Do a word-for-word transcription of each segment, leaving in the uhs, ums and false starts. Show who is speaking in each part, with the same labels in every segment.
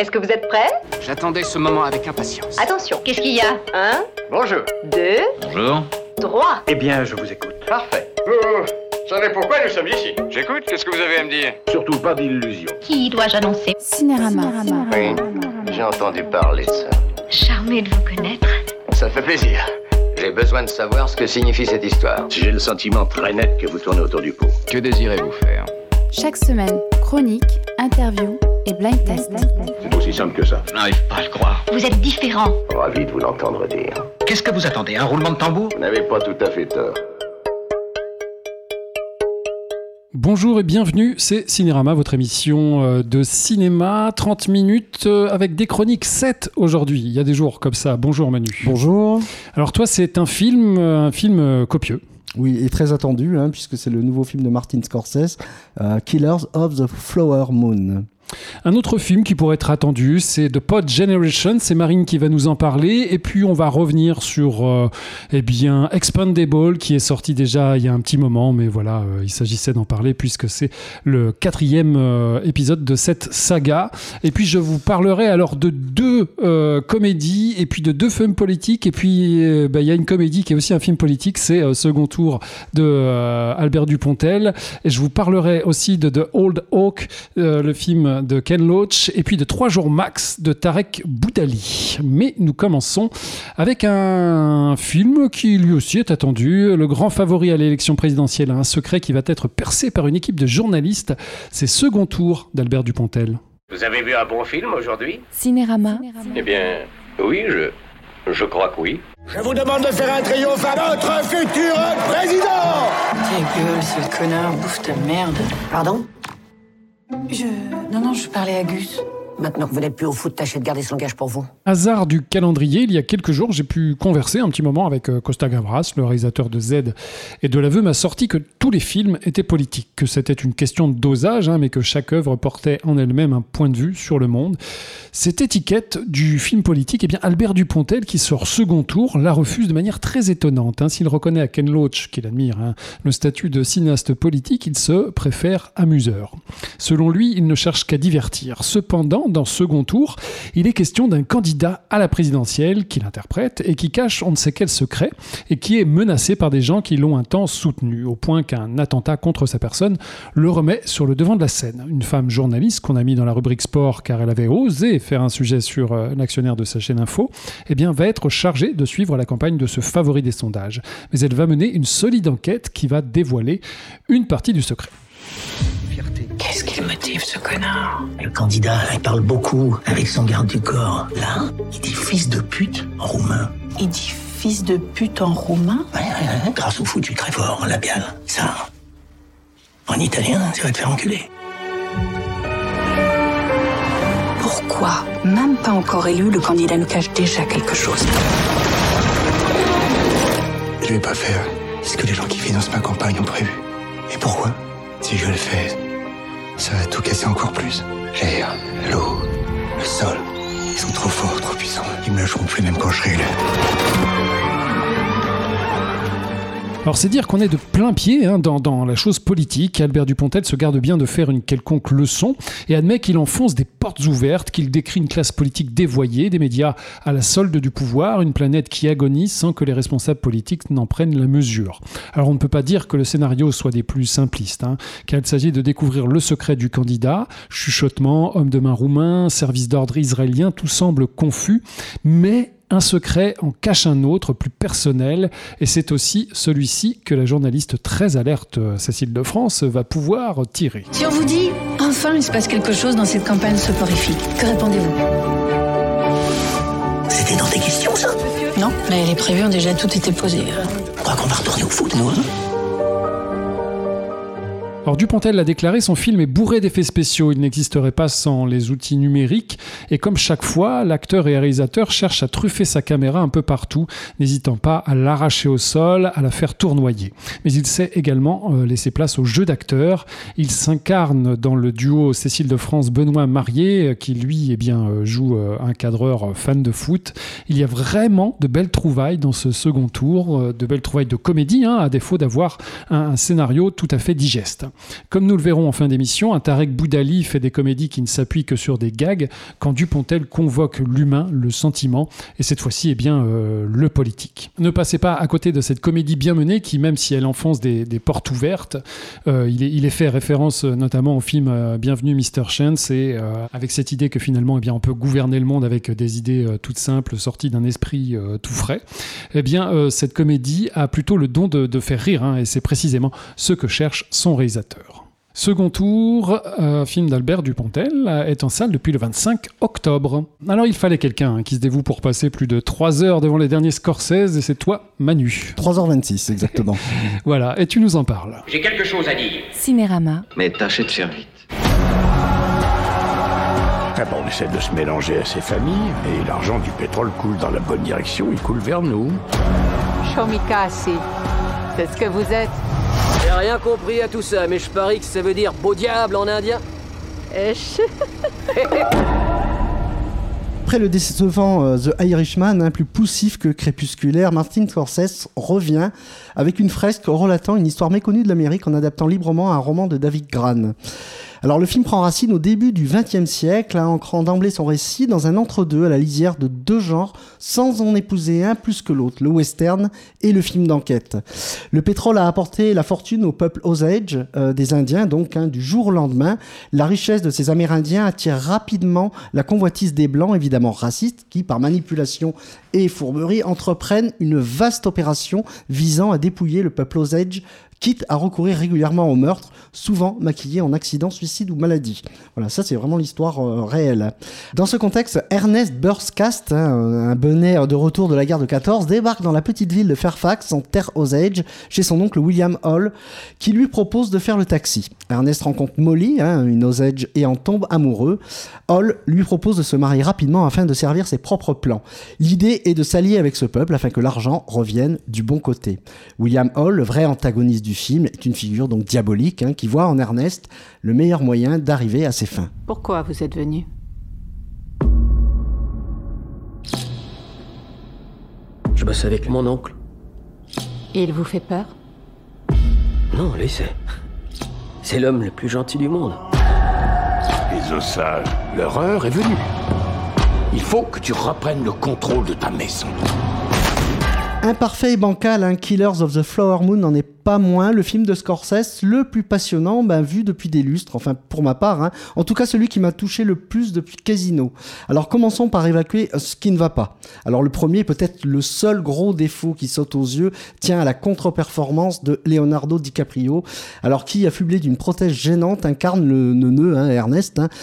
Speaker 1: Est-ce que vous êtes prêts?
Speaker 2: J'attendais ce moment avec impatience.
Speaker 1: Attention, qu'est-ce qu'il y a? Un,
Speaker 3: Bonjour.
Speaker 1: deux,
Speaker 2: Bonjour.
Speaker 1: trois.
Speaker 3: Eh bien, je vous écoute.
Speaker 4: Parfait. Vous savez pourquoi nous sommes ici? J'écoute, qu'est-ce que vous avez à me dire?
Speaker 3: Surtout pas d'illusions.
Speaker 1: Qui dois-je annoncer?
Speaker 5: Cinérama.
Speaker 4: Oui, j'ai entendu parler de ça.
Speaker 1: Charmé de vous connaître.
Speaker 4: Ça fait plaisir. J'ai besoin de savoir ce que signifie cette histoire.
Speaker 3: J'ai le sentiment très net que vous tournez autour du pot.
Speaker 2: Que désirez-vous faire?
Speaker 5: Chaque semaine, chronique, interview et blind test.
Speaker 3: C'est aussi simple que ça.
Speaker 2: Je n'arrive pas à le croire.
Speaker 1: Vous êtes différent.
Speaker 3: Ravi de vous l'entendre dire.
Speaker 2: Qu'est-ce que vous attendez? Un roulement de tambour?
Speaker 3: Vous n'avez pas tout à fait tort.
Speaker 6: Bonjour et bienvenue, c'est Cinérama, votre émission de cinéma, trente minutes avec des chroniques, sept aujourd'hui. Il y a des jours comme ça. Bonjour Manu.
Speaker 7: Bonjour.
Speaker 6: Alors toi, c'est un film, un film copieux.
Speaker 7: Oui, et très attendu, hein, puisque c'est le nouveau film de Martin Scorsese, euh, Killers of the Flower Moon.
Speaker 6: Un autre film qui pourrait être attendu, c'est The Pod Generation, c'est Marine qui va nous en parler, et puis on va revenir sur euh, eh bien, Expandable, qui est sorti déjà il y a un petit moment, mais voilà, euh, il s'agissait d'en parler puisque c'est le quatrième euh, épisode de cette saga. Et puis je vous parlerai alors de deux euh, comédies, et puis de deux films politiques, et puis euh, bah, il y a une comédie qui est aussi un film politique, c'est euh, Second Tour de euh, Albert Dupontel, et je vous parlerai aussi de The Old Oak, euh, le film de Ken Loach, et puis de Trois jours max de Tarek Boudali. Mais nous commençons avec un film qui lui aussi est attendu, le grand favori à l'élection présidentielle, un secret qui va être percé par une équipe de journalistes, c'est Second Tour d'Albert Dupontel.
Speaker 4: Vous avez vu un bon film aujourd'hui?
Speaker 5: Cinérama.
Speaker 4: Eh bien, oui, je... je crois que oui.
Speaker 8: Je vous demande de faire un triomphe à notre futur président!
Speaker 9: Ta gueule, sale connard, bouffe ta merde.
Speaker 8: Pardon?
Speaker 9: Je... Non, non, je parlais à Gus.
Speaker 8: Maintenant que vous n'êtes plus au foot, tâchez de garder ce langage pour vous.
Speaker 6: Hasard du calendrier, il y a quelques jours, j'ai pu converser un petit moment avec Costa Gavras, le réalisateur de Z et de l'aveu m'a sorti que tous les films étaient politiques, que c'était une question de dosage, hein, mais que chaque œuvre portait en elle-même un point de vue sur le monde. Cette étiquette du film politique, eh bien Albert Dupontel, qui sort Second Tour, la refuse de manière très étonnante. Hein. S'il reconnaît à Ken Loach, qu'il admire, hein, le statut de cinéaste politique, il se préfère amuseur. Selon lui, il ne cherche qu'à divertir. Cependant, dans Second Tour, il est question d'un candidat à la présidentielle qu'il interprète et qui cache on ne sait quel secret et qui est menacé par des gens qui l'ont un temps soutenu, au point qu'un attentat contre sa personne le remet sur le devant de la scène. Une femme journaliste qu'on a mis dans la rubrique sport car elle avait osé faire un sujet sur euh, l'actionnaire de sa chaîne Info, eh bien, va être chargée de suivre la campagne de ce favori des sondages. Mais elle va mener une solide enquête qui va dévoiler une partie du secret.
Speaker 9: Qu'est-ce qu'il motive, ce connard?
Speaker 8: Le candidat, il parle beaucoup avec son garde du corps. Là, il dit fils de pute en roumain.
Speaker 9: Il dit fils de pute en roumain?
Speaker 8: Ouais, ouais, ouais, grâce au foutu très fort en labial. Ça, en italien, ça va te faire enculer.
Speaker 9: Pourquoi, même pas encore élu, le candidat nous cache déjà quelque chose?
Speaker 10: Je vais pas faire ce que les gens qui financent ma campagne ont prévu. Et pourquoi? Si je le fais, ça va tout casser encore plus. L'air, l'eau, le sol, ils sont trop forts, trop puissants. Ils me lâcheront plus même quand je serai élu.
Speaker 6: Alors c'est dire qu'on est de plein pied hein, dans, dans la chose politique. Albert Dupontel se garde bien de faire une quelconque leçon et admet qu'il enfonce des portes ouvertes, qu'il décrit une classe politique dévoyée, des médias à la solde du pouvoir, une planète qui agonise sans que les responsables politiques n'en prennent la mesure. Alors on ne peut pas dire que le scénario soit des plus simplistes, hein, car il s'agit de découvrir le secret du candidat, chuchotement, homme de main roumain, service d'ordre israélien, tout semble confus, mais un secret en cache un autre, plus personnel, et c'est aussi celui-ci que la journaliste très alerte Cécile de France va pouvoir tirer.
Speaker 9: Si on vous dit, enfin il se passe quelque chose dans cette campagne soporifique, que répondez-vous?
Speaker 8: C'était dans tes questions, ça?
Speaker 9: Non, mais les prévus ont déjà tout été posés.
Speaker 8: On croit qu'on va retourner au foot, nous, hein?
Speaker 6: Alors Dupontel l'a déclaré, son film est bourré d'effets spéciaux, il n'existerait pas sans les outils numériques et comme chaque fois, l'acteur et le réalisateur cherchent à truffer sa caméra un peu partout, n'hésitant pas à l'arracher au sol, à la faire tournoyer. Mais il sait également euh, laisser place au jeu d'acteur. Il s'incarne dans le duo Cécile de France-Benoît Marié, qui lui eh bien, euh, joue euh, un cadreur fan de foot. Il y a vraiment de belles trouvailles dans ce second tour, euh, de belles trouvailles de comédie, hein, à défaut d'avoir un, un scénario tout à fait digeste. Comme nous le verrons en fin d'émission, un Tarek Boudali fait des comédies qui ne s'appuient que sur des gags, quand Dupontel convoque l'humain, le sentiment, et cette fois-ci, eh bien, euh, le politique. Ne passez pas à côté de cette comédie bien menée qui, même si elle enfonce des, des portes ouvertes, euh, il, est, il est fait référence notamment au film euh, Bienvenue Mister Chance, et euh, avec cette idée que finalement, eh bien, on peut gouverner le monde avec des idées euh, toutes simples, sorties d'un esprit euh, tout frais. Eh bien, euh, cette comédie a plutôt le don de, de faire rire, hein, et c'est précisément ce que cherche son réalisateur. Second tour, euh, film d'Albert Dupontel, euh, est en salle depuis le vingt-cinq octobre. Alors il fallait quelqu'un hein, qui se dévoue pour passer plus de trois heures devant les derniers Scorsese, et c'est toi, Manu.
Speaker 7: trois heures vingt-six, exactement.
Speaker 6: Voilà, et tu nous en parles.
Speaker 4: J'ai quelque chose à dire.
Speaker 5: Cinérama.
Speaker 2: Mais tâchez de faire vite.
Speaker 3: Ah bon, on essaie de se mélanger à ces familles, et l'argent du pétrole coule dans la bonne direction, il coule vers nous.
Speaker 11: Shomikasi, c'est ce que vous êtes.
Speaker 12: J'ai rien compris à tout ça, mais je parie que ça veut dire beau diable en indien.
Speaker 7: Après le décevant euh, The Irishman, hein, plus poussif que crépusculaire, Martin Scorsese revient avec une fresque relatant une histoire méconnue de l'Amérique en adaptant librement un roman de David Grann. Alors le film prend racine au début du vingtième siècle, hein, ancrant d'emblée son récit dans un entre-deux à la lisière de deux genres, sans en épouser un plus que l'autre, le western et le film d'enquête. Le pétrole a apporté la fortune au peuple Osage, euh, des Indiens, donc hein, du jour au lendemain. La richesse de ces Amérindiens attire rapidement la convoitise des Blancs, évidemment racistes, qui, par manipulation et fourberie, entreprennent une vaste opération visant à dépouiller le peuple Osage, quitte à recourir régulièrement au meurtre, souvent maquillé en accident, suicide ou maladie. Voilà, ça c'est vraiment l'histoire euh, réelle. Dans ce contexte, Ernest Burstcast, hein, un bonnet de retour de la guerre de quatorze, débarque dans la petite ville de Fairfax, en terre Osage, chez son oncle William Hall, qui lui propose de faire le taxi. Ernest rencontre Molly, hein, une Osage, et en tombe amoureux. Hall lui propose de se marier rapidement afin de servir ses propres plans. L'idée est de s'allier avec ce peuple afin que l'argent revienne du bon côté. William Hall, le vrai antagoniste du film, est une figure donc diabolique, hein, qui voit en Ernest le meilleur moyen d'arriver à ses fins.
Speaker 11: Pourquoi vous êtes venu?
Speaker 12: Je bosse avec mon oncle.
Speaker 11: Et il vous fait peur?
Speaker 12: Non, lui, c'est... c'est l'homme le plus gentil du monde.
Speaker 3: Les Osages, leur heure est venue. Il faut que tu reprennes le contrôle de ta maison.
Speaker 7: Imparfait et bancal, hein, Killers of the Flower Moon n'en est pas moins le film de Scorsese le plus passionnant ben, vu depuis des lustres, enfin pour ma part, hein. En tout cas celui qui m'a touché le plus depuis Casino. Alors commençons par évacuer ce qui ne va pas. Alors le premier, peut-être le seul gros défaut qui saute aux yeux, tient à la contre-performance de Leonardo DiCaprio, alors qui, affublé d'une prothèse gênante, incarne le neuneu, hein, Ernest. Hein.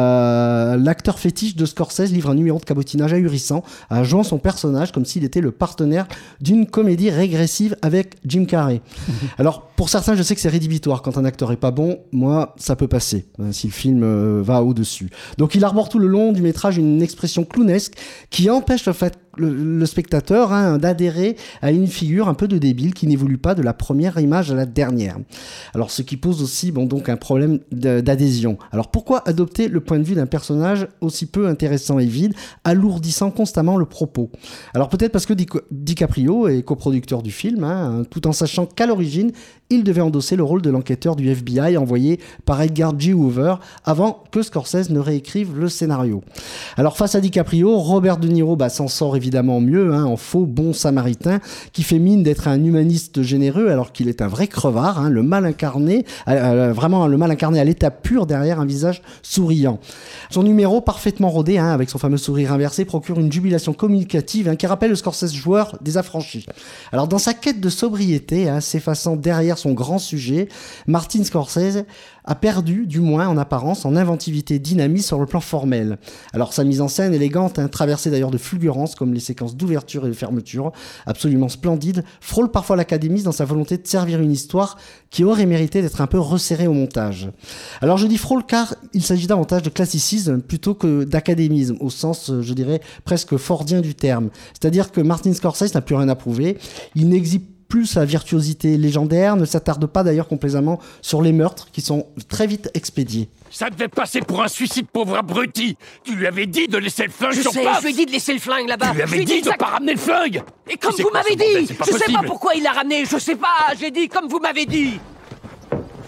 Speaker 7: Euh, l'acteur fétiche de Scorsese livre un numéro de cabotinage ahurissant, euh, jouant son personnage comme s'il était le partenaire d'une comédie régressive avec Jim Carrey. Alors, pour certains, je sais que c'est rédhibitoire. Quand un acteur est pas bon, moi, ça peut passer, hein, si le film euh, va au-dessus. Donc, il arbore tout le long du métrage une expression clownesque qui empêche le fait Le, le spectateur hein, d'adhérer à une figure un peu de débile qui n'évolue pas de la première image à la dernière. Alors ce qui pose aussi bon, donc un problème de, d'adhésion. Alors pourquoi adopter le point de vue d'un personnage aussi peu intéressant et vide, alourdissant constamment le propos? Alors peut-être parce que Di- DiCaprio est coproducteur du film, hein, tout en sachant qu'à l'origine, il devait endosser le rôle de l'enquêteur du F B I envoyé par Edgar G. Hoover avant que Scorsese ne réécrive le scénario. Alors face à DiCaprio, Robert De Niro bah, s'en sort évidemment mieux, hein, en faux bon samaritain, qui fait mine d'être un humaniste généreux alors qu'il est un vrai crevard, hein, le mal incarné, euh, vraiment le mal incarné à l'état pur derrière un visage souriant. Son numéro parfaitement rodé, hein, avec son fameux sourire inversé, procure une jubilation communicative hein, qui rappelle le Scorsese joueur des affranchis. Alors dans sa quête de sobriété, hein, s'effaçant derrière son grand sujet, Martin Scorsese a perdu, du moins en apparence, en inventivité et dynamisme sur le plan formel. Alors sa mise en scène élégante, hein, traversée d'ailleurs de fulgurances comme les séquences d'ouverture et de fermeture, absolument splendide, frôle parfois l'académisme dans sa volonté de servir une histoire qui aurait mérité d'être un peu resserrée au montage. Alors je dis frôle car il s'agit davantage de classicisme plutôt que d'académisme, au sens, je dirais, presque fordien du terme. C'est-à-dire que Martin Scorsese n'a plus rien à prouver, il n'exhibe plus sa virtuosité légendaire, ne s'attarde pas d'ailleurs complaisamment sur les meurtres qui sont très vite expédiés.
Speaker 13: Ça devait passer pour un suicide, pauvre abruti. Tu lui avais dit de laisser le flingue
Speaker 12: je
Speaker 13: sur
Speaker 12: sais,
Speaker 13: place.
Speaker 12: Je lui ai dit de laisser le flingue là-bas.
Speaker 13: Tu lui avais dit de ne pas ramener le flingue.
Speaker 12: Et comme vous m'avez dit, je sais pas pourquoi il l'a ramené, je sais pas, j'ai dit comme vous m'avez dit.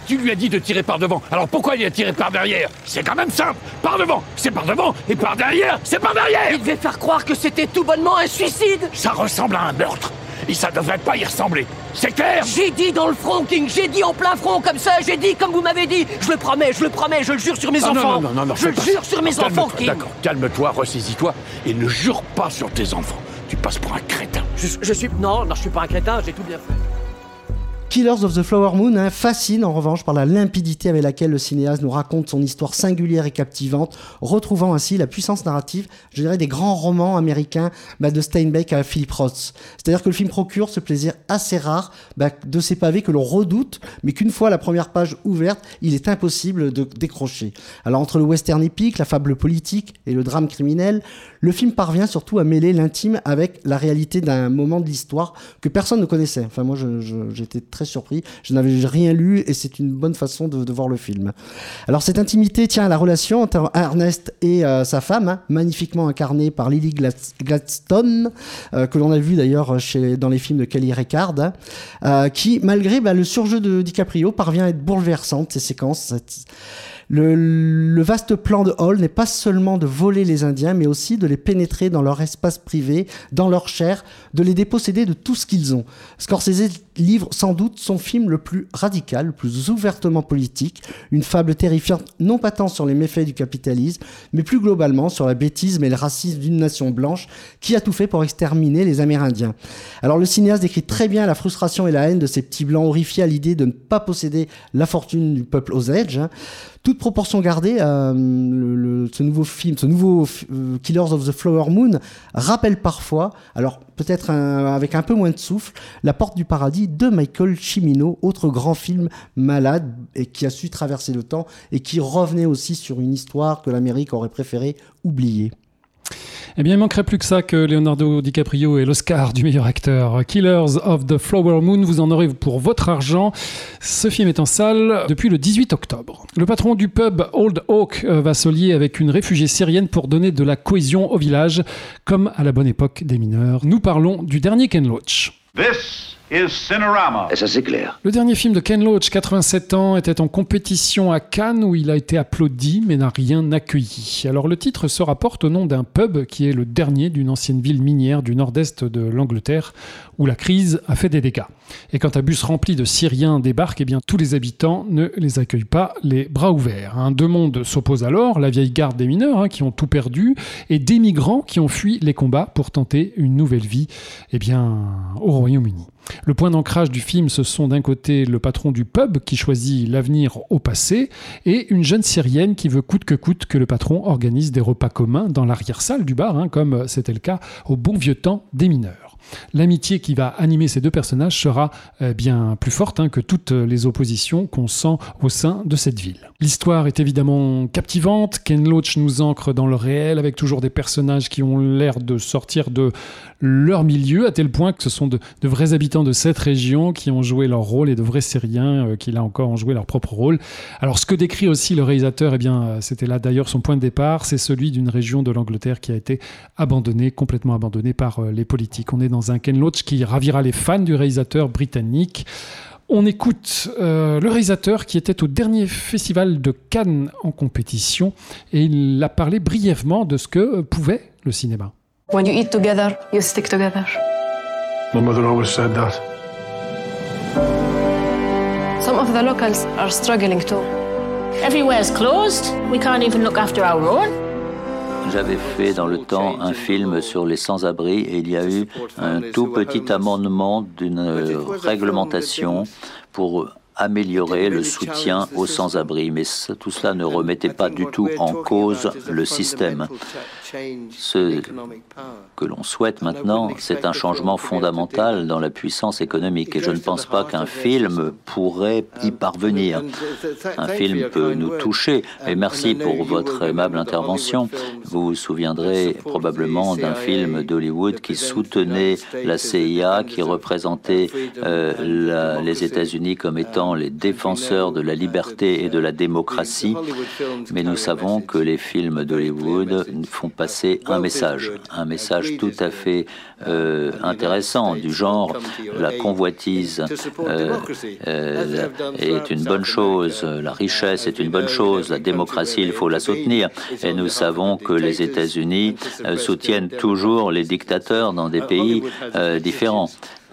Speaker 13: Tu lui as dit de tirer par devant, alors pourquoi il a tiré par derrière? C'est quand même simple. Par devant, c'est par devant, et par derrière, c'est par derrière.
Speaker 12: Il devait faire croire que c'était tout bonnement un suicide.
Speaker 13: Ça ressemble à un meurtre, et ça devrait pas y ressembler. C'est clair?
Speaker 12: J'ai dit dans le front, King, j'ai dit en plein front, comme ça, j'ai dit comme vous m'avez dit. Je le promets, je le promets, je le jure sur mes
Speaker 13: ah,
Speaker 12: enfants.
Speaker 13: Non, non, non, non,
Speaker 12: je le jure sur mes enfants, King.
Speaker 13: D'accord, calme-toi, ressaisis-toi, et ne jure pas sur tes enfants. Tu passes pour un crétin.
Speaker 12: Je, je suis... Non, non, je suis pas un crétin, j'ai tout bien fait.
Speaker 7: Killers of the Flower Moon hein, fascine en revanche par la limpidité avec laquelle le cinéaste nous raconte son histoire singulière et captivante, retrouvant ainsi la puissance narrative, je dirais, des grands romans américains bah, de Steinbeck à Philip Roth. C'est-à-dire que le film procure ce plaisir assez rare bah, de ces pavés que l'on redoute, mais qu'une fois la première page ouverte, il est impossible de décrocher. Alors entre le western épique, la fable politique et le drame criminel, le film parvient surtout à mêler l'intime avec la réalité d'un moment de l'histoire que personne ne connaissait. Enfin moi, je, je, j'étais très surpris. Je n'avais rien lu et c'est une bonne façon de, de voir le film. Alors cette intimité tient à la relation entre Ernest et euh, sa femme, hein, magnifiquement incarnée par Lily Gladstone, euh, que l'on a vu d'ailleurs chez, dans les films de Kelly Reichardt, hein, euh, qui, malgré bah, le surjeu de DiCaprio, parvient à être bouleversante, ces séquences. Cette... Le, le vaste plan de Hall n'est pas seulement de voler les Indiens, mais aussi de les pénétrer dans leur espace privé, dans leur chair, de les déposséder de tout ce qu'ils ont. Scorsese livre sans doute son film le plus radical, le plus ouvertement politique, une fable terrifiante non pas tant sur les méfaits du capitalisme, mais plus globalement sur la bêtise et le racisme d'une nation blanche qui a tout fait pour exterminer les Amérindiens. Alors le cinéaste décrit très bien la frustration et la haine de ces petits blancs horrifiés à l'idée de ne pas posséder la fortune du peuple Osage, hein. Toute proportion gardée, euh, le, le, ce nouveau film, ce nouveau euh, Killers of the Flower Moon rappelle parfois, alors peut-être un, avec un peu moins de souffle, La Porte du Paradis de Michael Cimino, autre grand film malade et qui a su traverser le temps et qui revenait aussi sur une histoire que l'Amérique aurait préféré oublier.
Speaker 6: Eh bien, il manquerait plus que ça que Leonardo DiCaprio ait l'Oscar du meilleur acteur. Killers of the Flower Moon, vous en aurez pour votre argent. Ce film est en salle depuis le dix-huit octobre. Le patron du pub Old Oak va se lier avec une réfugiée syrienne pour donner de la cohésion au village, comme à la bonne époque des mineurs. Nous parlons du dernier Ken Loach.
Speaker 14: This is Cinerama.
Speaker 15: Et ça, c'est clair.
Speaker 6: Le dernier film de Ken Loach, quatre-vingt-sept ans, était en compétition à Cannes où il a été applaudi mais n'a rien accueilli. Alors le titre se rapporte au nom d'un pub qui est le dernier d'une ancienne ville minière du nord-est de l'Angleterre où la crise a fait des dégâts. Et quand un bus rempli de Syriens débarque, eh bien tous les habitants ne les accueillent pas les bras ouverts. Hein. Deux mondes s'opposent alors, la vieille garde des mineurs hein, qui ont tout perdu et des migrants qui ont fui les combats pour tenter une nouvelle vie eh bien, au Royaume-Uni. Le point d'ancrage du film, ce sont d'un côté le patron du pub qui choisit l'avenir au passé et une jeune Syrienne qui veut coûte que coûte que le patron organise des repas communs dans l'arrière-salle du bar, hein, comme c'était le cas au bon vieux temps des mineurs. L'amitié qui va animer ces deux personnages sera euh, bien plus forte hein, que toutes les oppositions qu'on sent au sein de cette ville. L'histoire est évidemment captivante. Ken Loach nous ancre dans le réel avec toujours des personnages qui ont l'air de sortir de leur milieu, à tel point que ce sont de, de vrais habitants de cette région qui ont joué leur rôle et de vrais Syriens euh, qui là encore ont joué leur propre rôle. Alors ce que décrit aussi le réalisateur, eh bien, c'était là d'ailleurs son point de départ, c'est celui d'une région de l'Angleterre qui a été abandonnée, complètement abandonnée par euh, les politiques. On est dans un Ken Loach qui ravira les fans du réalisateur britannique. On écoute euh, le réalisateur qui était au dernier festival de Cannes en compétition et il a parlé brièvement de ce que pouvait le cinéma.
Speaker 16: When you eat together, you stick together.
Speaker 17: My mother always said that.
Speaker 16: Some of the locals are struggling too.
Speaker 18: Everywhere's closed. We can't even look after our own.
Speaker 19: J'avais fait dans le temps un film sur les sans-abri et il y a eu un tout petit amendement d'une réglementation pour améliorer le soutien aux sans-abri. Mais tout cela ne remettait pas du tout en cause le système. Ce que l'on souhaite maintenant, c'est un changement fondamental dans la puissance économique. Et je ne pense pas qu'un film pourrait y parvenir. Un film peut nous toucher. Et merci pour votre aimable intervention. Vous vous souviendrez probablement d'un film d'Hollywood qui soutenait la C I A, qui représentait euh, la, les États-Unis comme étant étant les défenseurs de la liberté et de la démocratie, mais nous savons que les films d'Hollywood font passer un message, un message tout à fait euh, intéressant, du genre la convoitise euh, euh, est une bonne chose, la richesse est une bonne chose, la démocratie, il faut la soutenir. Et nous savons que les États-Unis euh, soutiennent toujours les dictateurs dans des pays euh, différents.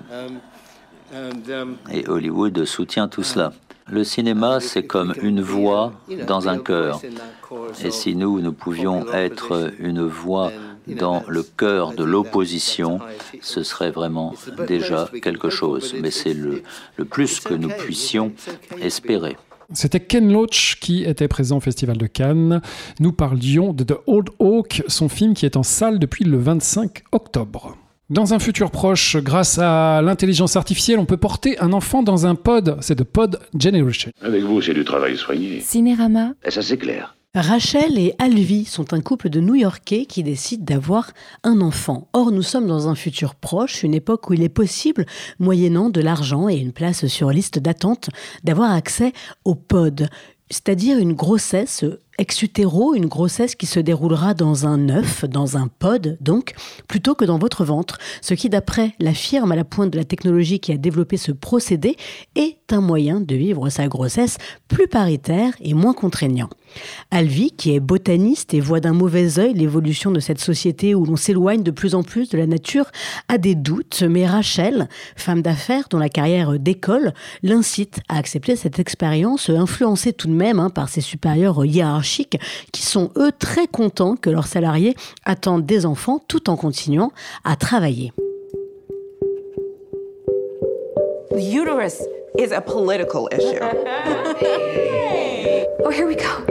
Speaker 19: Et Hollywood soutient tout cela. Le cinéma, c'est comme une voix dans un cœur. Et si nous, nous pouvions être une voix dans le cœur de l'opposition, ce serait vraiment déjà quelque chose. Mais c'est le, le plus que nous puissions espérer.
Speaker 6: C'était Ken Loach qui était présent au Festival de Cannes. Nous parlions de The Old Oak, son film qui est en salle depuis le vingt-cinq octobre. Dans un futur proche, grâce à l'intelligence artificielle, on peut porter un enfant dans un pod. C'est The Pod Generation.
Speaker 3: Avec vous, c'est du travail soigné.
Speaker 5: Cinérama.
Speaker 3: Et ça, c'est clair.
Speaker 15: Rachel et Alvi sont un couple de New-Yorkais qui décident d'avoir un enfant. Or, nous sommes dans un futur proche, une époque où il est possible, moyennant de l'argent et une place sur liste d'attente, d'avoir accès au pod, c'est-à-dire une grossesse ex-utéro, une grossesse qui se déroulera dans un œuf, dans un pod donc, plutôt que dans votre ventre, ce qui d'après la firme à la pointe de la technologie qui a développé ce procédé est un moyen de vivre sa grossesse plus paritaire et moins contraignant. Alvi, qui est botaniste et voit d'un mauvais œil l'évolution de cette société où l'on s'éloigne de plus en plus de la nature, a des doutes, mais Rachel, femme d'affaires dont la carrière décolle, l'incite à accepter cette expérience, influencée tout de même hein, par ses supérieurs hiérarchiques qui sont eux très contents que leurs salariés attendent des enfants tout en continuant à travailler.
Speaker 20: The uterus is a political issue.
Speaker 16: Oh, here we go.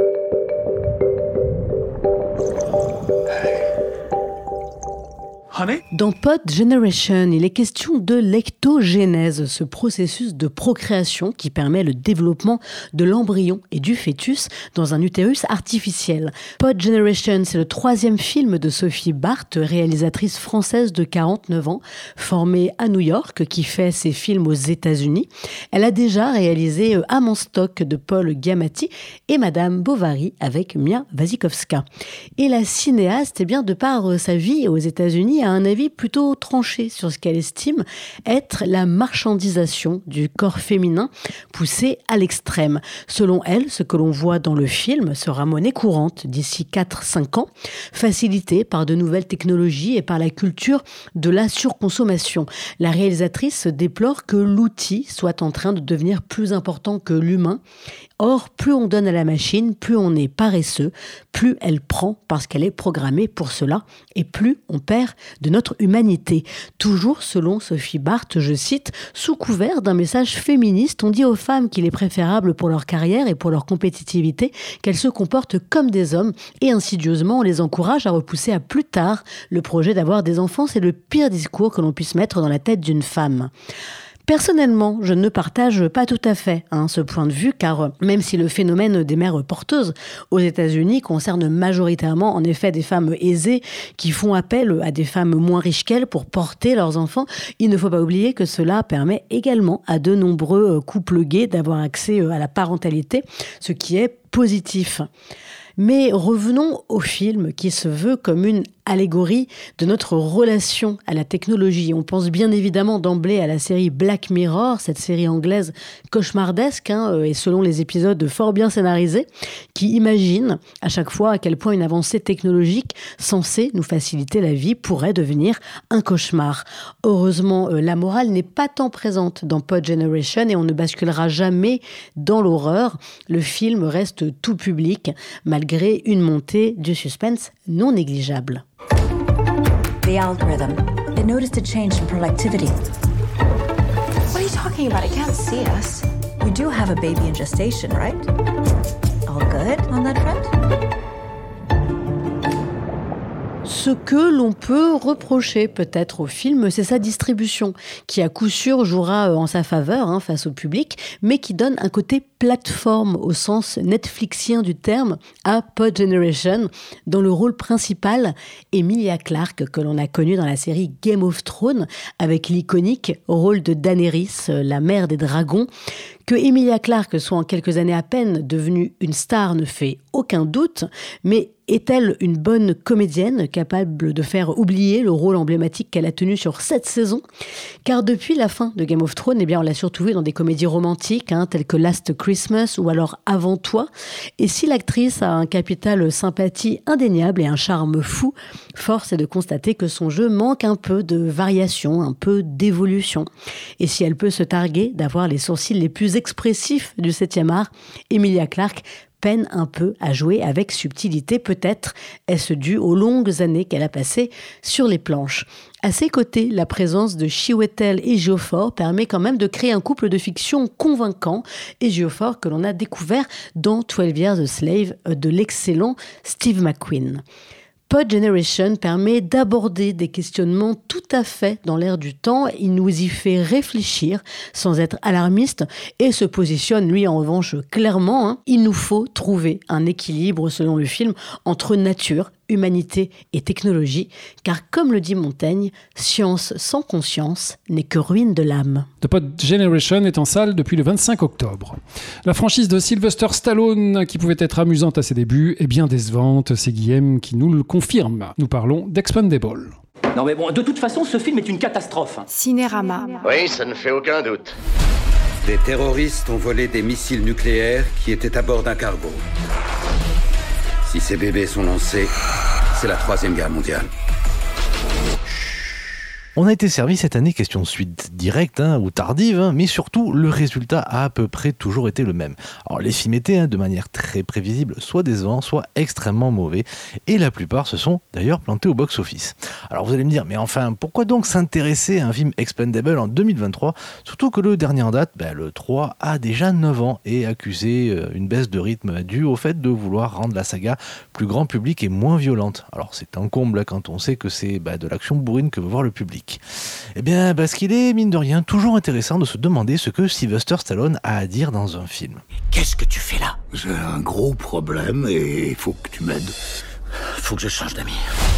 Speaker 15: Dans Pod Generation, il est question de l'ectogénèse, ce processus de procréation qui permet le développement de l'embryon et du fœtus dans un utérus artificiel. Pod Generation, c'est le troisième film de Sophie Barth, réalisatrice française de quarante-neuf ans, formée à New York, qui fait ses films aux États-Unis. Elle a déjà réalisé Amant Stock de Paul Giamatti et Madame Bovary avec Mia Wasikowska. Et la cinéaste, eh bien, de par sa vie aux États-Unis, a un avis plutôt tranché sur ce qu'elle estime être la marchandisation du corps féminin poussée à l'extrême. Selon elle, ce que l'on voit dans le film sera monnaie courante d'ici quatre à cinq ans, facilité par de nouvelles technologies et par la culture de la surconsommation. La réalisatrice déplore que l'outil soit en train de devenir plus important que l'humain. Or, plus on donne à la machine, plus on est paresseux, plus elle prend parce qu'elle est programmée pour cela, et plus on perd de notre humanité. Toujours selon Sophie Barth, je cite, « Sous couvert d'un message féministe, on dit aux femmes qu'il est préférable pour leur carrière et pour leur compétitivité qu'elles se comportent comme des hommes, et insidieusement on les encourage à repousser à plus tard le projet d'avoir des enfants. C'est le pire discours que l'on puisse mettre dans la tête d'une femme. » Personnellement, je ne partage pas tout à fait hein, ce point de vue, car même si le phénomène des mères porteuses aux États-Unis concerne majoritairement en effet des femmes aisées qui font appel à des femmes moins riches qu'elles pour porter leurs enfants, il ne faut pas oublier que cela permet également à de nombreux couples gays d'avoir accès à la parentalité, ce qui est positif. Mais revenons au film qui se veut comme une allégorie de notre relation à la technologie. On pense bien évidemment d'emblée à la série Black Mirror, cette série anglaise cauchemardesque, hein, et selon les épisodes fort bien scénarisés, qui imagine à chaque fois à quel point une avancée technologique censée nous faciliter la vie pourrait devenir un cauchemar. Heureusement, la morale n'est pas tant présente dans Pod Generation et on ne basculera jamais dans l'horreur. Le film reste tout public, malgré une montée du suspense non négligeable.
Speaker 21: The algorithm. It noticed a change in productivity.
Speaker 16: What are you talking about? It can't see us.
Speaker 21: You do have a baby in gestation, right? All good on that front?
Speaker 15: Ce que l'on peut reprocher peut-être au film, c'est sa distribution, qui à coup sûr jouera en sa faveur hein, face au public, mais qui donne un côté plateforme au sens Netflixien du terme à Pod Generation, dont le rôle principal, Emilia Clarke, que l'on a connue dans la série Game of Thrones, avec l'iconique rôle de Daenerys, la mère des dragons. Que Emilia Clarke soit en quelques années à peine devenue une star ne fait aucun doute, mais est-elle une bonne comédienne capable de faire oublier le rôle emblématique qu'elle a tenu sur sept saisons ? Car depuis la fin de Game of Thrones, eh bien, on l'a surtout vue dans des comédies romantiques, hein, telles que Last Christmas ou alors Avant toi. Et si l'actrice a un capital sympathie indéniable et un charme fou, force est de constater que son jeu manque un peu de variation, un peu d'évolution. Et si elle peut se targuer d'avoir les sourcils les plus expressifs du septième art, Emilia Clarke peine un peu à jouer avec subtilité. Peut-être est-ce dû aux longues années qu'elle a passées sur les planches. À ses côtés, la présence de Chiwetel Ejiofor permet quand même de créer un couple de fiction convaincant. Ejiofor que l'on a découvert dans twelve Years a Slave de l'excellent Steve McQueen. Pod Generation permet d'aborder des questionnements tout à fait dans l'air du temps. Il nous y fait réfléchir sans être alarmiste et se positionne, lui, en revanche, clairement. Hein. Il nous faut trouver un équilibre, selon le film, entre nature, humanité et technologie, car comme le dit Montaigne, science sans conscience n'est que ruine de l'âme.
Speaker 6: The Pod Generation est en salle depuis le vingt-cinq octobre. La franchise de Sylvester Stallone, qui pouvait être amusante à ses débuts, est bien décevante. C'est Guillaume qui nous le confirme. Nous parlons d'Expendables.
Speaker 12: Non mais bon, de toute façon, ce film est une catastrophe.
Speaker 16: Cinérama.
Speaker 4: Oui, ça ne fait aucun doute.
Speaker 1: Des terroristes ont volé des missiles nucléaires qui étaient à bord d'un cargo. Si ces bébés sont lancés, c'est la troisième guerre mondiale.
Speaker 22: On a été servi cette année, question de suite directe hein, ou tardive, hein, mais surtout le résultat a à peu près toujours été le même. Alors les films étaient hein, de manière très prévisible, soit décevants, soit extrêmement mauvais, et la plupart se sont d'ailleurs plantés au box-office. Alors vous allez me dire, mais enfin, pourquoi donc s'intéresser à un film Expendable en deux mille vingt-trois, surtout que le dernier en date, ben, le trois, a déjà neuf ans et accusé euh, une baisse de rythme due au fait de vouloir rendre la saga plus grand public et moins violente. Alors c'est un comble quand on sait que c'est ben, de l'action bourrine que veut voir le public. Eh bien, parce qu'il est, mine de rien, toujours intéressant de se demander ce que Sylvester Stallone a à dire dans un film.
Speaker 8: Qu'est-ce que tu fais là ? J'ai un gros problème et il faut que tu m'aides. Faut que je change d'amis.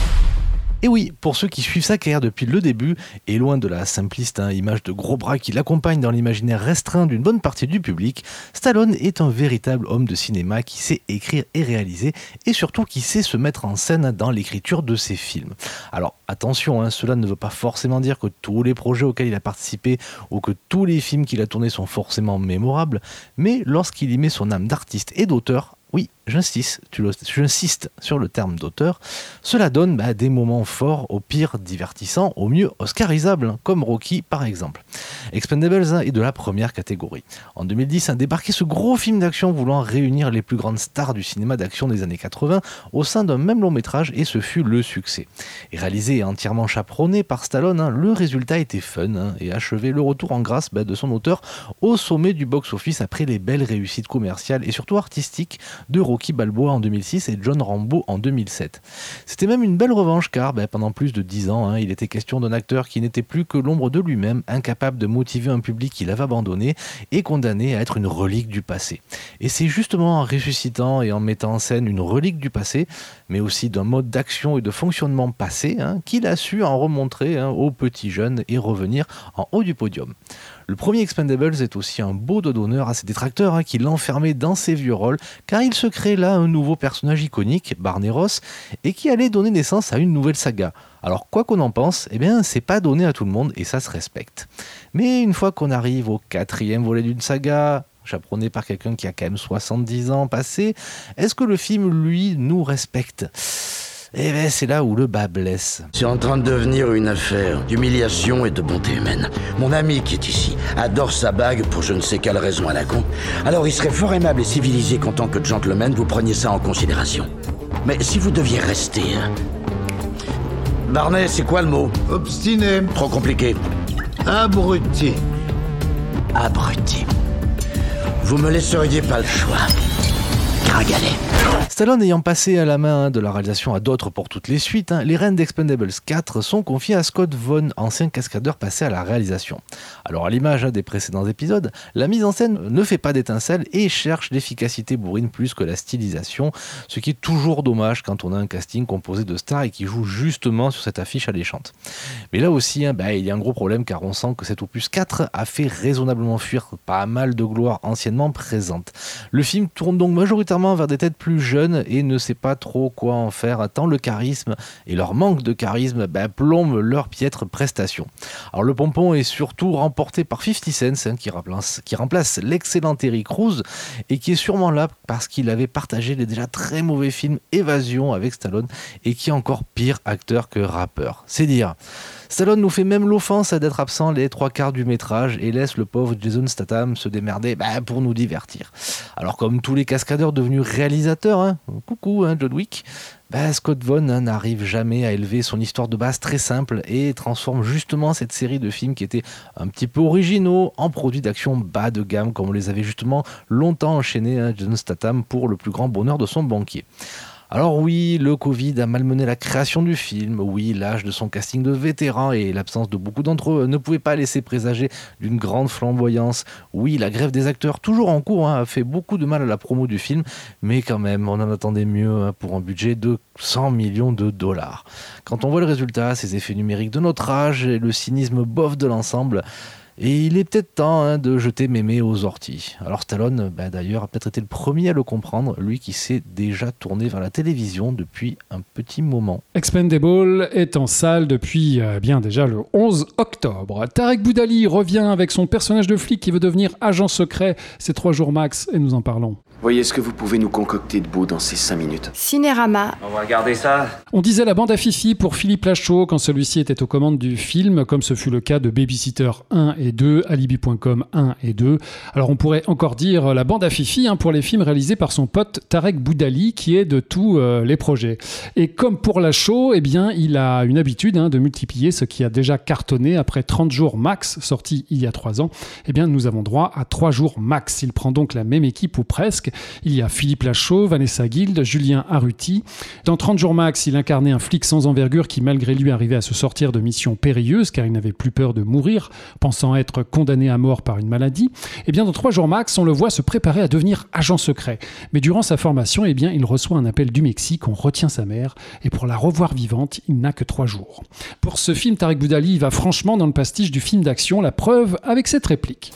Speaker 22: Et oui, pour ceux qui suivent sa carrière depuis le début, et loin de la simpliste hein, image de gros bras qui l'accompagne dans l'imaginaire restreint d'une bonne partie du public, Stallone est un véritable homme de cinéma qui sait écrire et réaliser, et surtout qui sait se mettre en scène dans l'écriture de ses films. Alors attention, hein, cela ne veut pas forcément dire que tous les projets auxquels il a participé ou que tous les films qu'il a tournés sont forcément mémorables, mais lorsqu'il y met son âme d'artiste et d'auteur, oui, j'insiste, tu le, j'insiste sur le terme d'auteur, cela donne bah, des moments forts, au pire divertissants, au mieux oscarisables, hein, comme Rocky par exemple. Expendables hein, est de la première catégorie. En deux mille dix, a débarqué ce gros film d'action voulant réunir les plus grandes stars du cinéma d'action des années quatre-vingts au sein d'un même long métrage, et ce fut le succès. Et réalisé et entièrement chaperonné par Stallone, hein, le résultat était fun hein, et achevait le retour en grâce bah, de son auteur au sommet du box-office après les belles réussites commerciales et surtout artistiques de Rocky Balboa en deux mille six et John Rambo en deux mille sept. C'était même une belle revanche car ben, pendant plus de dix ans, hein, il était question d'un acteur qui n'était plus que l'ombre de lui-même, incapable de motiver un public qu'il avait abandonné et condamné à être une relique du passé. Et c'est justement en ressuscitant et en mettant en scène une relique du passé, mais aussi d'un mode d'action et de fonctionnement passé, hein, qu'il a su en remontrer hein, aux petits jeunes et revenir en haut du podium. Le premier Expendables est aussi un beau dos d'honneur à ses détracteurs hein, qui l'enfermaient dans ses vieux rôles, car il se crée là un nouveau personnage iconique, Barney Ross, et qui allait donner naissance à une nouvelle saga. Alors quoi qu'on en pense, eh bien c'est pas donné à tout le monde et ça se respecte. Mais une fois qu'on arrive au quatrième volet d'une saga, chaperonné par quelqu'un qui a quand même soixante-dix ans passé, est-ce que le film, lui, nous respecte ? Eh bien, c'est là où le bas blesse.
Speaker 8: C'est en train de devenir une affaire d'humiliation et de bonté humaine. Mon ami qui est ici adore sa bague pour je ne sais quelle raison à la con. Alors il serait fort aimable et civilisé qu'en tant que gentleman, vous preniez ça en considération. Mais si vous deviez rester... Barney, c'est quoi le mot ?
Speaker 23: Obstiné.
Speaker 8: Trop compliqué.
Speaker 23: Abruti.
Speaker 8: Abruti. Vous me laisseriez pas le choix. Gringalet.
Speaker 22: Stallone ayant passé à la main hein, de la réalisation à d'autres pour toutes les suites, hein, les rênes d'Expendables quatre sont confiées à Scott Vaughn, ancien cascadeur passé à la réalisation. Alors à l'image hein, des précédents épisodes, la mise en scène ne fait pas d'étincelles et cherche l'efficacité bourrine plus que la stylisation, ce qui est toujours dommage quand on a un casting composé de stars et qui joue justement sur cette affiche alléchante. Mais là aussi, hein, bah, il y a un gros problème car on sent que cet opus quatre a fait raisonnablement fuir pas mal de gloire anciennement présente. Le film tourne donc majoritairement vers des têtes plus jeunes et ne sait pas trop quoi en faire, tant le charisme et leur manque de charisme bah, plombent leur piètre prestation. Alors le pompon est surtout remporté par fifty cent hein, qui, remplace, qui remplace l'excellent Terry Crews et qui est sûrement là parce qu'il avait partagé les déjà très mauvais films Évasion avec Stallone et qui est encore pire acteur que rappeur. C'est dire. Stallone nous fait même l'offense d'être absent les trois quarts du métrage et laisse le pauvre Jason Statham se démerder bah, pour nous divertir. Alors comme tous les cascadeurs devenus réalisateurs, hein, coucou hein, John Wick, bah, Scott Vaughn hein, n'arrive jamais à élever son histoire de base très simple et transforme justement cette série de films qui étaient un petit peu originaux en produits d'action bas de gamme comme on les avait justement longtemps enchaînés hein, Jason Statham pour le plus grand bonheur de son banquier. Alors oui, le Covid a malmené la création du film, oui, l'âge de son casting de vétérans et l'absence de beaucoup d'entre eux ne pouvaient pas laisser présager d'une grande flamboyance. Oui, la grève des acteurs, toujours en cours, hein, a fait beaucoup de mal à la promo du film, mais quand même, on en attendait mieux hein, pour un budget de cent millions de dollars. Quand on voit le résultat, ces effets numériques de notre âge et le cynisme bof de l'ensemble, et il est peut-être temps hein, de jeter mémé aux orties. Alors Stallone, bah, d'ailleurs, a peut-être été le premier à le comprendre, lui qui s'est déjà tourné vers la télévision depuis un petit moment.
Speaker 6: Expendable est en salle depuis euh, bien déjà le onze octobre. Tarek Boudali revient avec son personnage de flic qui veut devenir agent secret. C'est trois jours max et nous en parlons.
Speaker 2: Voyez ce que vous pouvez nous concocter de beau dans ces cinq minutes.
Speaker 16: Cinérama.
Speaker 2: On va regarder ça.
Speaker 6: On disait la bande à Fifi pour Philippe Lachaud quand celui-ci était aux commandes du film, comme ce fut le cas de Babysitter un et deux, Alibi point com un et deux. Alors on pourrait encore dire la bande à Fifi hein, pour les films réalisés par son pote Tarek Boudali qui est de tous euh, les projets. Et comme pour Lachaud, eh bien, il a une habitude hein, de multiplier ce qui a déjà cartonné après trente jours max, sorti il y a trois ans. Eh bien, nous avons droit à trois jours max. Il prend donc la même équipe ou presque. Il y a Philippe Lachaud, Vanessa Guild, Julien Arruti. Dans trente jours max, il incarnait un flic sans envergure qui malgré lui arrivait à se sortir de missions périlleuses car il n'avait plus peur de mourir, pensant être condamné à mort par une maladie. Et bien dans trois jours max, on le voit se préparer à devenir agent secret. Mais durant sa formation, eh bien, il reçoit un appel du Mexique, on retient sa mère et pour la revoir vivante, il n'a que trois jours. Pour ce film, Tarek Boudali va franchement dans le pastiche du film d'action, la preuve avec cette réplique.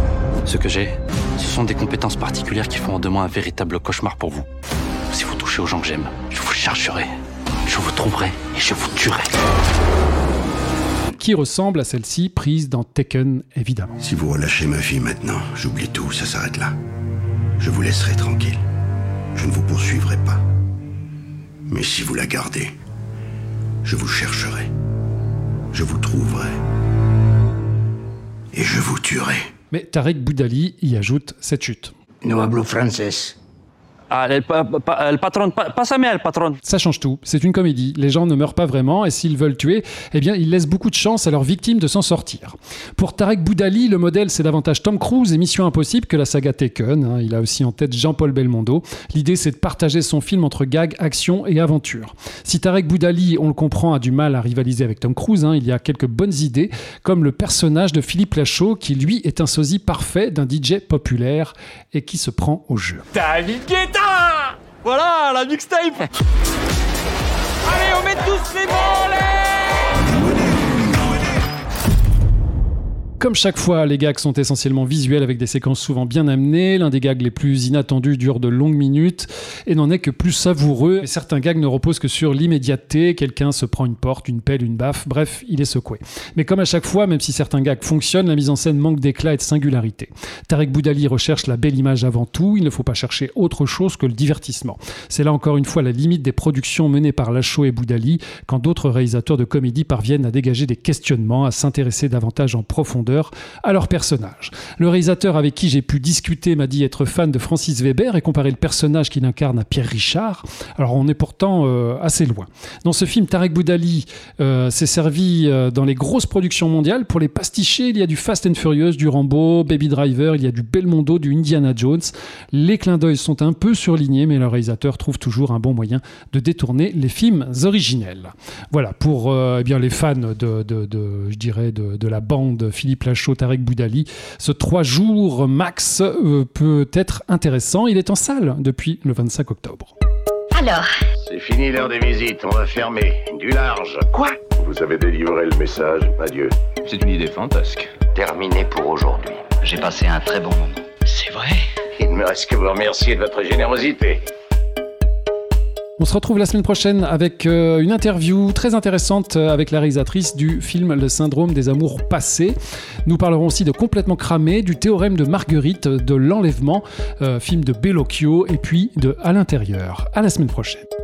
Speaker 9: Ce que j'ai, ce sont des compétences particulières qui font de moi un véritable cauchemar pour vous. Si vous touchez aux gens que j'aime, je vous chargerai, je vous trouverai et je vous tuerai.
Speaker 6: Qui ressemble à celle-ci prise dans Taken, évidemment.
Speaker 10: Si vous relâchez ma fille maintenant, j'oublie tout, ça s'arrête là. Je vous laisserai tranquille. Je ne vous poursuivrai pas. Mais si vous la gardez, je vous chercherai. Je vous trouverai. Et je vous tuerai.
Speaker 6: Mais Tarek Boudali y ajoute cette chute.
Speaker 23: No hablo francés.
Speaker 9: Ah, el, pa, pa, el patron, pa, pásame al patron.
Speaker 6: Ça change tout, c'est une comédie. Les gens ne meurent pas vraiment et s'ils veulent tuer, eh bien, ils laissent beaucoup de chance à leurs victimes de s'en sortir. Pour Tarek Boudali, le modèle, c'est davantage Tom Cruise et Mission Impossible que la saga Taken. Hein. Il a aussi en tête Jean-Paul Belmondo. L'idée, c'est de partager son film entre gag, action et aventure. Si Tarek Boudali, on le comprend, a du mal à rivaliser avec Tom Cruise, hein, il y a quelques bonnes idées, comme le personnage de Philippe Lachaud, qui lui est un sosie parfait d'un D J populaire et qui se prend au jeu.
Speaker 12: David Guetta! Voilà, la mixtape. Allez, on met tous les mots,
Speaker 6: Comme chaque fois, les gags sont essentiellement visuels avec des séquences souvent bien amenées. L'un des gags les plus inattendus dure de longues minutes et n'en est que plus savoureux. Et certains gags ne reposent que sur l'immédiateté. Quelqu'un se prend une porte, une pelle, une baffe. Bref, il est secoué. Mais comme à chaque fois, même si certains gags fonctionnent, la mise en scène manque d'éclat et de singularité. Tarek Boudali recherche la belle image avant tout. Il ne faut pas chercher autre chose que le divertissement. C'est là encore une fois la limite des productions menées par Lachaud et Boudali, quand d'autres réalisateurs de comédie parviennent à dégager des questionnements, à s'intéresser davantage en profondeur profondeur à leur personnage. Le réalisateur avec qui j'ai pu discuter m'a dit être fan de Francis Weber et comparer le personnage qu'il incarne à Pierre Richard. Alors on est pourtant euh, assez loin. Dans ce film, Tarek Boudali euh, s'est servi euh, dans les grosses productions mondiales. Pour les pasticher, il y a du Fast and Furious, du Rambo, Baby Driver, il y a du Belmondo, du Indiana Jones. Les clins d'œil sont un peu surlignés, mais le réalisateur trouve toujours un bon moyen de détourner les films originels. Voilà, pour euh, eh bien, les fans de, de, de, je dirais de, de la bande Philippe Lachaud, Tarek Boudali, ce trois jours max euh, peut être intéressant. Il est en salle depuis le vingt-cinq octobre.
Speaker 7: Alors ?
Speaker 11: C'est fini l'heure des visites, on va fermer. Du large.
Speaker 7: Quoi ?
Speaker 11: Vous avez délivré le message, adieu.
Speaker 4: C'est une idée fantasque.
Speaker 11: Terminé pour aujourd'hui.
Speaker 7: J'ai passé un très bon moment.
Speaker 11: C'est vrai ? Il ne me reste que vous remercier de votre générosité.
Speaker 6: On se retrouve la semaine prochaine avec euh, une interview très intéressante avec la réalisatrice du film Le syndrome des amours passés. Nous parlerons aussi de Complètement cramé, du théorème de Marguerite, de l'enlèvement, euh, film de Bellocchio et puis de À l'intérieur. À la semaine prochaine.